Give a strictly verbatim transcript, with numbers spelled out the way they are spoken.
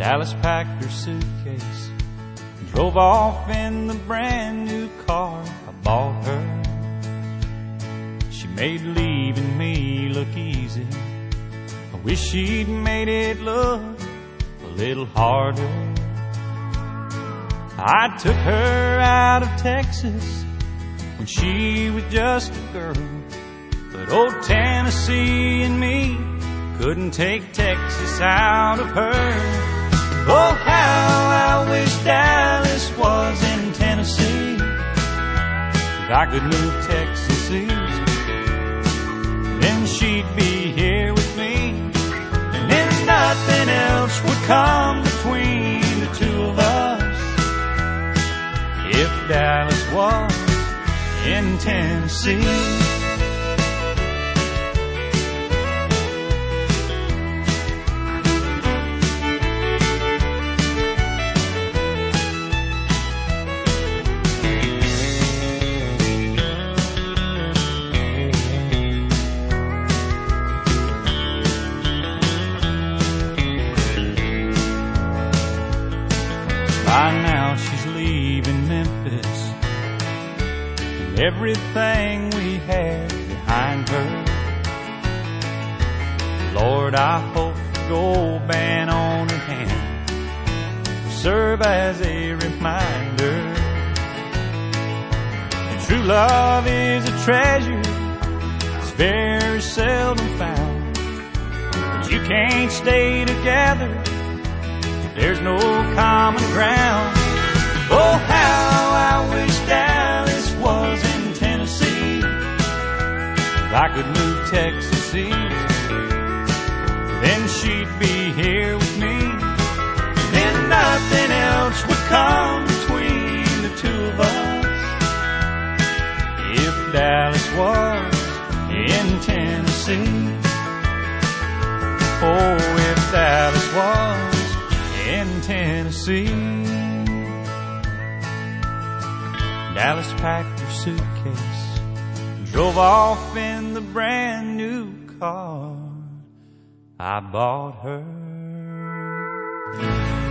Dallas packed her suitcase and drove off in the brand new car I bought her. She made leaving me look easy. I wish she'd made it look a little harder. I took her out of Texas when she was just a girl, but old Tennessee and me couldn't take Texas out of her. Oh, how I wish Dallas was in Tennessee. If I could move Texas east, then she'd be here with me, and then nothing else would come between the two of us. If Dallas was in Tennessee. By now she's leaving Memphis, and everything we had behind her. Lord, I hope the gold band on her hand will serve as a reminder. And true love is a treasure that's very seldom found, but you can't stay together, there's no common ground. Oh, how I wish Dallas was in Tennessee. If I could move Texas east, then she'd be here with me, then nothing else would come between the two of us. If Dallas was in Tennessee. Oh, if Dallas was in Tennessee. Dallas packed her suitcase and drove off in the brand new car I bought her.